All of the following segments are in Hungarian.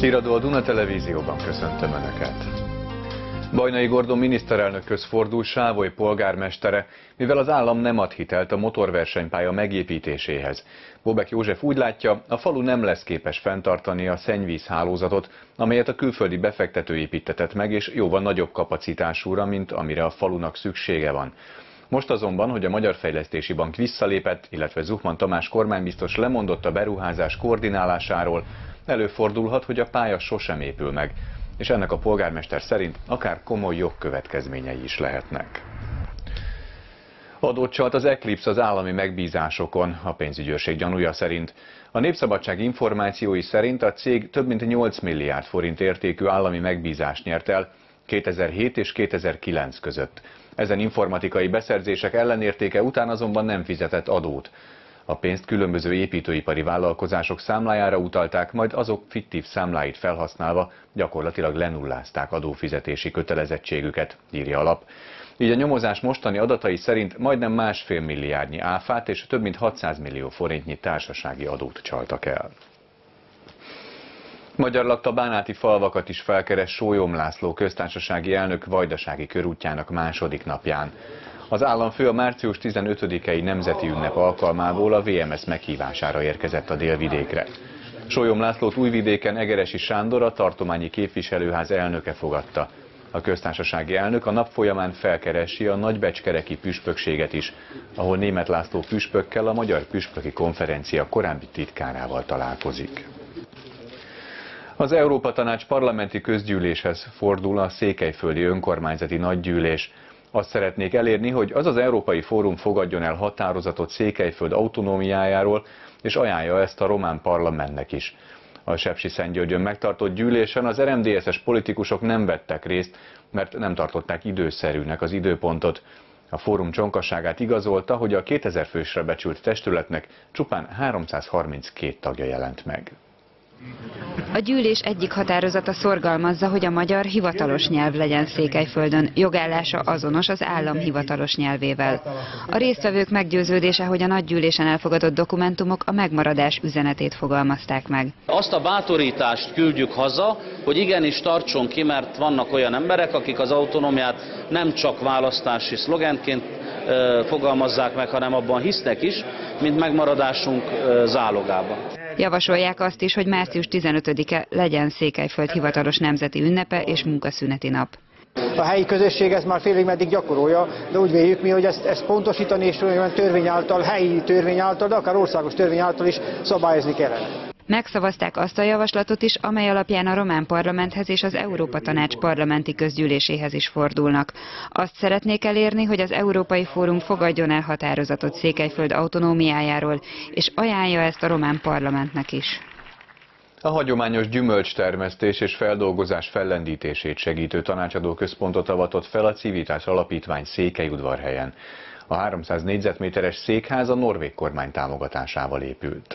Híradó a Duna Televízióban, köszöntöm Önöket! Bajnai Gordon miniszterelnökhöz fordul Sávoly polgármestere, mivel az állam nem ad hitelt a motorversenypálya megépítéséhez. Bobek József úgy látja, a falu nem lesz képes fenntartani a szennyvízhálózatot, amelyet a külföldi befektető építtetett meg, és jóval nagyobb kapacitásúra, mint amire a falunak szüksége van. Most azonban, hogy a Magyar Fejlesztési Bank visszalépett, illetve Zuchman Tamás kormánybiztos lemondott a beruházás koordinálásáról, előfordulhat, hogy a pálya sosem épül meg, és ennek a polgármester szerint akár komoly jogkövetkezményei is lehetnek. Adót csalt az Eclipse az állami megbízásokon, a pénzügyőrség gyanúja szerint. A Népszabadság információi szerint a cég több mint 8 milliárd forint értékű állami megbízást nyert el 2007 és 2009 között. Ezen informatikai beszerzések ellenértéke után azonban nem fizetett adót. A pénzt különböző építőipari vállalkozások számlájára utalták, majd azok fiktív számláit felhasználva gyakorlatilag lenullázták adófizetési kötelezettségüket, írja a lap. Így a nyomozás mostani adatai szerint majdnem 1,5 milliárdnyi áfát és több mint 600 millió forintnyi társasági adót csaltak el. Magyar lakta bánáti falvakat is felkeres Sólyom László köztársasági elnök vajdasági körútjának második napján. Az államfő a március 15-i nemzeti ünnep alkalmából a VMS meghívására érkezett a délvidékre. Sólyom Lászlót Újvidéken Egeresi Sándor, a tartományi képviselőház elnöke fogadta. A köztársasági elnök a nap folyamán felkeresi a nagybecskereki püspökséget is, ahol Németh László püspökkel, a Magyar Püspöki Konferencia korábbi titkárával találkozik. Az Európa-Tanács parlamenti közgyűléshez fordul a székelyföldi önkormányzati nagygyűlés. Azt szeretnék elérni, hogy az az Európai Fórum fogadjon el határozatot Székelyföld autonómiájáról, és ajánlja ezt a román parlamentnek is. A Sepsiszentgyörgyön megtartott gyűlésen az RMDSZ-es politikusok nem vettek részt, mert nem tartották időszerűnek az időpontot. A fórum csonkasságát igazolta, hogy a 2000 fősre becsült testületnek csupán 332 tagja jelent meg. A gyűlés egyik határozata szorgalmazza, hogy a magyar hivatalos nyelv legyen Székelyföldön, jogállása azonos az állam hivatalos nyelvével. A résztvevők meggyőződése, hogy a nagygyűlésen elfogadott dokumentumok a megmaradás üzenetét fogalmazták meg. Azt a bátorítást küldjük haza, hogy igenis tartson ki, mert vannak olyan emberek, akik az autonómiát nem csak választási szlogenként fogalmazzák meg, hanem abban hisznek is, mint megmaradásunk zálogában. Javasolják azt is, hogy március 15-e legyen Székelyföld hivatalos nemzeti ünnepe és munkaszüneti nap. A helyi közösség ezt már félig meddig gyakorolja, de úgy véljük mi, hogy ezt pontosítani és olyan törvény által, helyi törvény által, de akár országos törvény által is szabályozni kellene. Megszavazták azt a javaslatot is, amely alapján a román parlamenthez és az Európa-Tanács parlamenti közgyűléséhez is fordulnak. Azt szeretnék elérni, hogy az Európai Fórum fogadjon el határozatot Székelyföld autonómiájáról, és ajánlja ezt a román parlamentnek is. A hagyományos gyümölcstermesztés és feldolgozás fellendítését segítő tanácsadó központot avatott fel a Civitas Alapítvány Székelyudvarhelyen. A 300 négyzetméteres székház a norvég kormány támogatásával épült.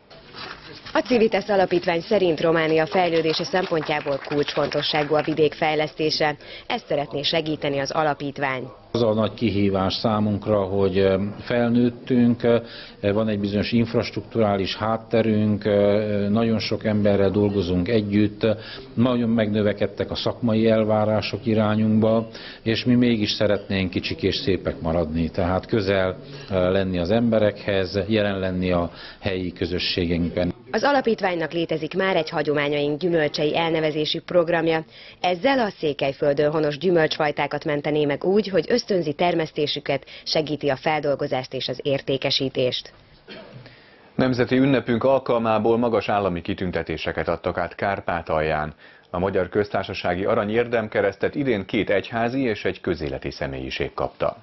A Civitas Alapítvány szerint Románia fejlődése szempontjából kulcsfontosságú a vidék fejlesztése. Ezt szeretné segíteni az alapítvány. Az a nagy kihívás számunkra, hogy felnőttünk, van egy bizonyos infrastrukturális hátterünk, nagyon sok emberrel dolgozunk együtt, nagyon megnövekedtek a szakmai elvárások irányunkba, és mi mégis szeretnénk kicsik és szépek maradni, tehát közel lenni az emberekhez, jelen lenni a helyi közösségünkben. Az alapítványnak létezik már egy hagyományaink gyümölcsei elnevezésű programja. Ezzel a Székelyföldön honos gyümölcsfajtákat mentené meg úgy, hogy ösztönzi termesztésüket, segíti a feldolgozást és az értékesítést. Nemzeti ünnepünk alkalmából magas állami kitüntetéseket adtak át Kárpátalján. A Magyar Köztársasági Arany Érdemkeresztet idén 2 egyházi és egy közéleti személyiség kapta.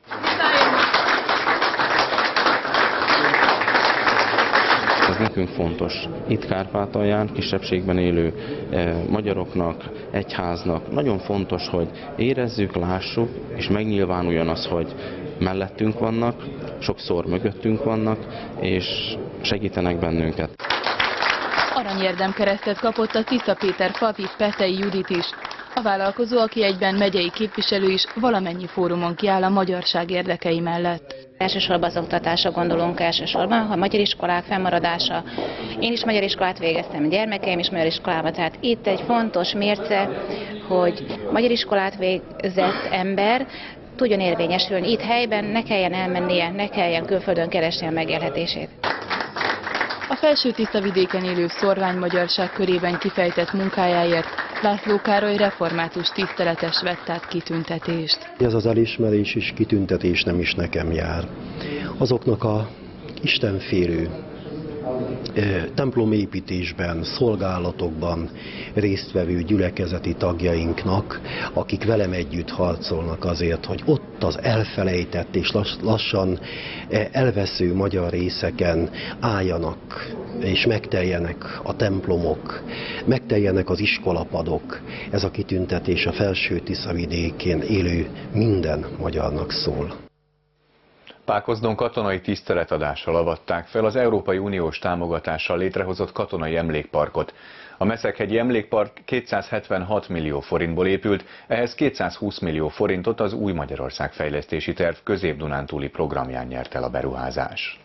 Ez nekünk fontos. Itt Kárpátalján kisebbségben élő magyaroknak, egyháznak nagyon fontos, hogy érezzük, lássuk, és megnyilvánuljon az, hogy mellettünk vannak, sokszor mögöttünk vannak, és segítenek bennünket. Érdemkeresztet kapott a Tisza Péter Favi Petei Judit is. A vállalkozó, aki egyben megyei képviselő is, valamennyi fórumon kiáll a magyarság érdekei mellett. Elsősorban az oktatásra gondolunk, elsősorban a magyar iskolák fennmaradása. Én is magyar iskolát végeztem, gyermekeim is magyar iskolába, tehát itt egy fontos mérce, hogy magyar iskolát végzett ember tudjon érvényesülni itt helyben, ne kelljen elmennie, ne kelljen külföldön keresni a megélhetését. A Felső-Tiszavidéken élő szorványmagyarság körében kifejtett munkájáért László Károly református tiszteletes vett át kitüntetést. Ez az elismerés és kitüntetés nem is nekem jár. Azoknak a istenférő templomépítésben, szolgálatokban résztvevő gyülekezeti tagjainknak, akik velem együtt harcolnak azért, hogy ott az elfelejtett és lassan elvesző magyar részeken álljanak, és megteljenek a templomok, megteljenek az iskolapadok. Ez a kitüntetés a Felső-Tiszavidékén élő minden magyarnak szól. Pákozdon katonai tiszteletadással avatták fel az Európai Uniós támogatással létrehozott katonai emlékparkot. A Meszeg-hegyi emlékpark 276 millió forintból épült, ehhez 220 millió forintot az Új Magyarország fejlesztési terv Közép-Dunántúli programján nyert el a beruházás.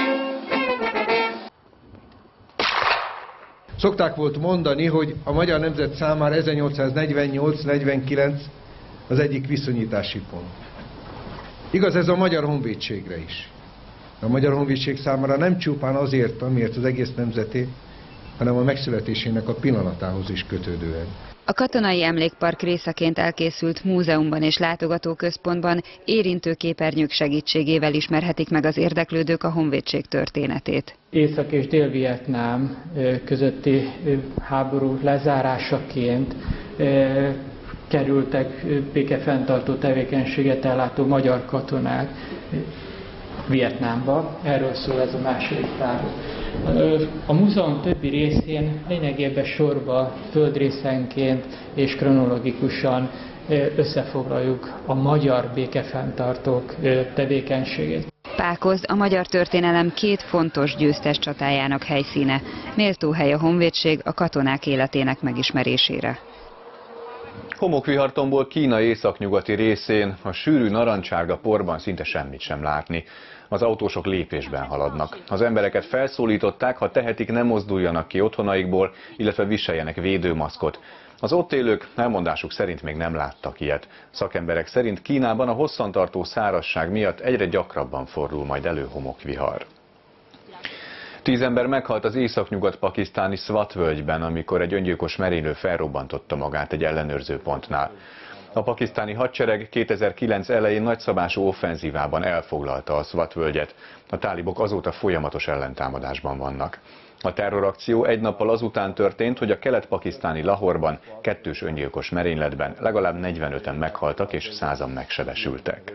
Szokták volt mondani, hogy a magyar nemzet számára 1848-49 az egyik viszonyítási pont. Igaz ez a Magyar Honvédségre is. A Magyar Honvédség számára nem csupán azért, amiért az egész nemzeté, hanem a megszületésének a pillanatához is kötődően. A katonai emlékpark részeként elkészült múzeumban és látogatóközpontban érintő képernyők segítségével ismerhetik meg az érdeklődők a honvédség történetét. Észak- és Dél-Vietnám közötti háború lezárásaként kerültek békefenntartó tevékenységet ellátó magyar katonák Vietnámba. Erről szól ez a második távol. A múzeum többi részén lényegében sorba, földrészenként és kronológikusan összefoglaljuk a magyar békefenntartók tevékenységét. Pákozd a magyar történelem két fontos győztes csatájának helyszíne. Méltó hely a honvédség a katonák életének megismerésére. Homokvihartomból Kína északnyugati részén a sűrű narancsárga porban szinte semmit sem látni. Az autósok lépésben haladnak. Az embereket felszólították, ha tehetik, ne mozduljanak ki otthonaikból, illetve viseljenek védőmaszkot. Az ott élők elmondásuk szerint még nem láttak ilyet. Szakemberek szerint Kínában a hosszantartó szárazság miatt egyre gyakrabban fordul majd elő homokvihar. 10 ember meghalt az északnyugat-pakisztáni Swat völgyben, amikor egy öngyilkos merénylő felrobbantotta magát egy ellenőrző pontnál. A pakisztáni hadsereg 2009 elején nagyszabású offenzívában elfoglalta a Swat völgyet. A tálibok azóta folyamatos ellentámadásban vannak. A terrorakció egy nappal azután történt, hogy a kelet-pakisztáni Lahorban kettős öngyilkos merényletben legalább 45-en meghaltak és 100-an megsebesültek.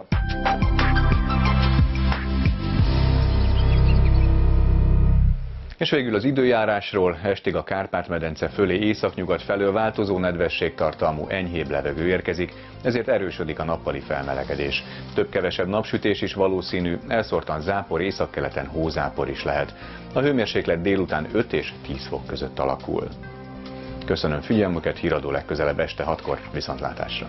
És végül az időjárásról: estig a Kárpát-medence fölé északnyugat felől változó nedvességtartalmú enyhébb levegő érkezik, ezért erősödik a nappali felmelegedés. Több-kevesebb napsütés is valószínű, elszórtan zápor, északkeleten hózápor is lehet. A hőmérséklet délután 5 és 10 fok között alakul. Köszönöm figyelmüket, híradó legközelebb este 6-kor, viszontlátásra!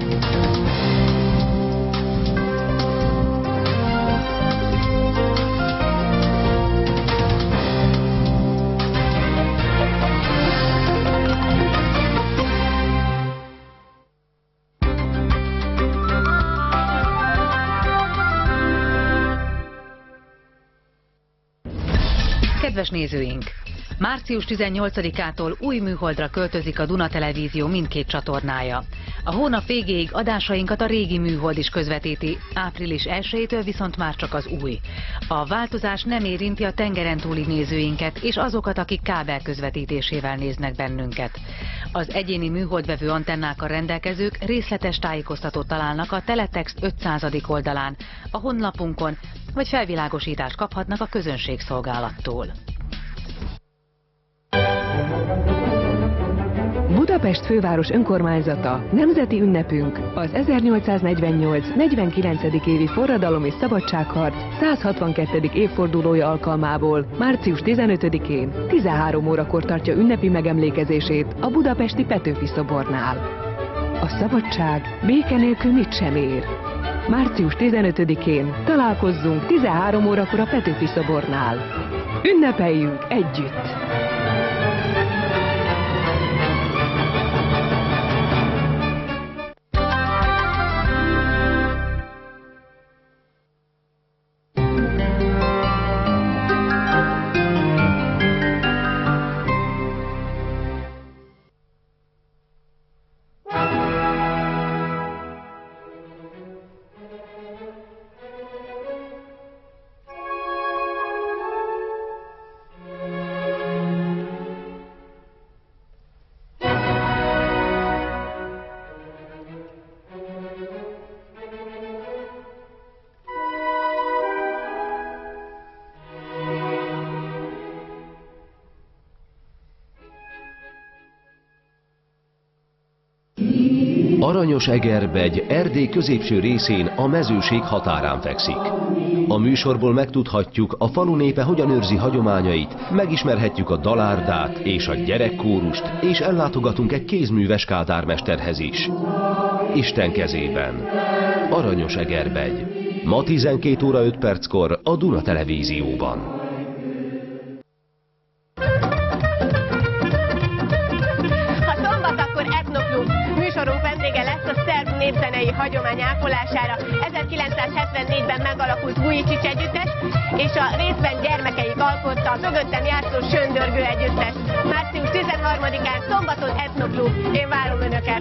Kedves nézőink! Március 18-ától új műholdra költözik a Duna Televízió mindkét csatornája. A hónap végéig adásainkat a régi műhold is közvetíti, április 1-től viszont már csak az új. A változás nem érinti a tengeren túli nézőinket és azokat, akik kábel közvetítésével néznek bennünket. Az egyéni műholdvevő antennákkal rendelkezők részletes tájékoztatót találnak a Teletext 500. oldalán, a honlapunkon, vagy felvilágosítást kaphatnak a közönségszolgálattól. Budapest főváros önkormányzata nemzeti ünnepünk az 1848-49. évi forradalom és szabadságharc 162. évfordulója alkalmából március 15-én 13 órakor tartja ünnepi megemlékezését a budapesti Petőfi szobornál. A szabadság béke nélkül mit sem ér. Március 15-én találkozzunk 13 órakor a Petőfi szobornál. Ünnepeljünk együtt! Aranyos-Egerbegy Erdély középső részén a mezőség határán fekszik. A műsorból megtudhatjuk, a falu népe hogyan őrzi hagyományait, megismerhetjük a dalárdát és a gyerekkórust, és ellátogatunk egy kézműves kádármesterhez is. Isten kezében. Aranyos-Egerbegy. Ma 12 óra 5 perckor a Duna Televízióban. Műsorunk vendége lesz a szerb népzenei hagyomány ápolására. 1974-ben megalakult Vujicic együttes, és a részben gyermekeik alkotta a mögöttem játszó Söndörgő együttes. Március 13-án szombaton Etnoklub. Én várom Önöket!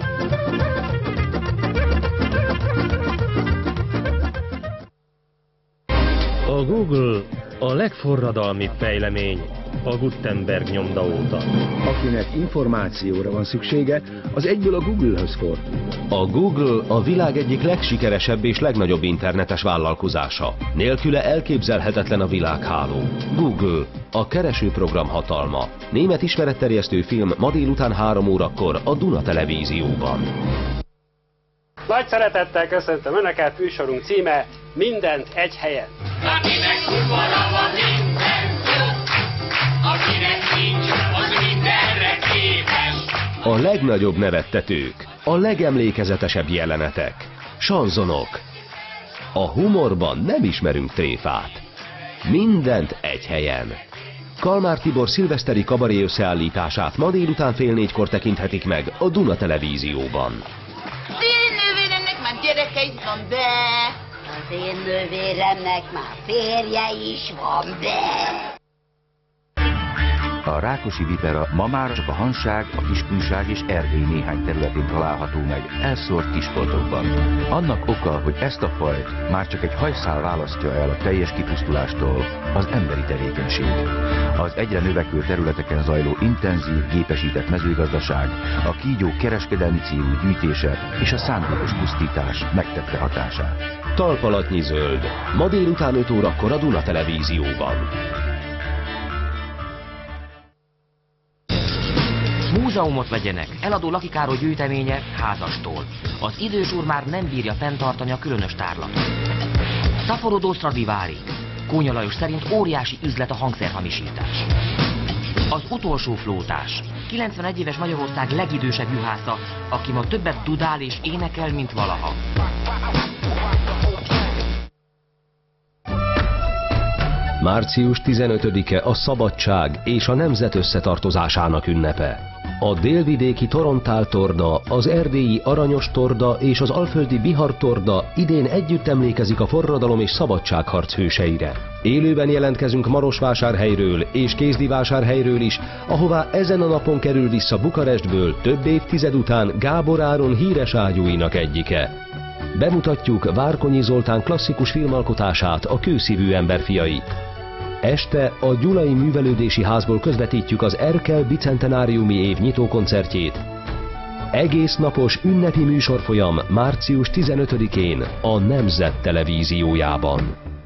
A Google a legforradalmibb fejlemény a Gutenberg nyomda óta. Akinek információra van szüksége, az egyből a Google-höz fordul. A Google a világ egyik legsikeresebb és legnagyobb internetes vállalkozása. Nélküle elképzelhetetlen a világháló. Google, a keresőprogram hatalma. Német ismeretterjesztő film ma délután 3 órakor a Duna Televízióban. Nagy szeretettel köszöntöm Önöket, műsorunk címe Mindent egy helyen. Akinek udvara van, minden jó, akinek nincs, az mindenre képes. A legnagyobb nevettetők, a legemlékezetesebb jelenetek, sanzonok. A humorban nem ismerünk tréfát. Mindent egy helyen. Kalmár Tibor szilveszteri kabaré összeállítását ma délután 3:30 tekinthetik meg a Duna Televízióban. Az én nővéremnek már gyereke is van, de... Az én nővéremnek már férje is van, de... A rákosi vipera ma már csak a Hanság, a Kiskunság és Erdély néhány területén található meg elszórt kisboltokban. Annak oka, hogy ezt a fajt már csak egy hajszál választja el a teljes kipusztulástól, az emberi tevékenység. Az egyre növekvő területeken zajló intenzív, gépesített mezőgazdaság, a kígyók kereskedelmi célú gyűjtése és a szándékos pusztítás megtette hatását. Talpalatnyi zöld. Ma délután 5 órakor a Duna Televízióban. Múzeumot vegyenek, eladó Laki Károly gyűjteménye házastól. Az idős úr már nem bírja fenntartani a különös tárlatot. Szaporodó Stradivári. Kónya Lajos szerint óriási üzlet a hangszerhamisítás. Az utolsó flótás. 91 éves Magyarország legidősebb juhásza, aki ma többet dudál és énekel, mint valaha. Március 15-e a szabadság és a nemzet összetartozásának ünnepe. A délvidéki Torontál torda, az erdélyi Aranyos torda és az alföldi Bihar torda idén együtt emlékezik a forradalom és szabadságharc hőseire. Élőben jelentkezünk Marosvásárhelyről és Kézdivásárhelyről is, ahová ezen a napon kerül vissza Bukarestből több évtized után Gábor Áron híres ágyúinak egyike. Bemutatjuk Várkonyi Zoltán klasszikus filmalkotását, a Kőszívű ember fiait. Este a Gyulai Művelődési Házból közvetítjük az Erkel bicentenáriumi év nyitókoncertjét. Egész napos ünnepi műsorfolyam március 15-én a Nemzet Televíziójában.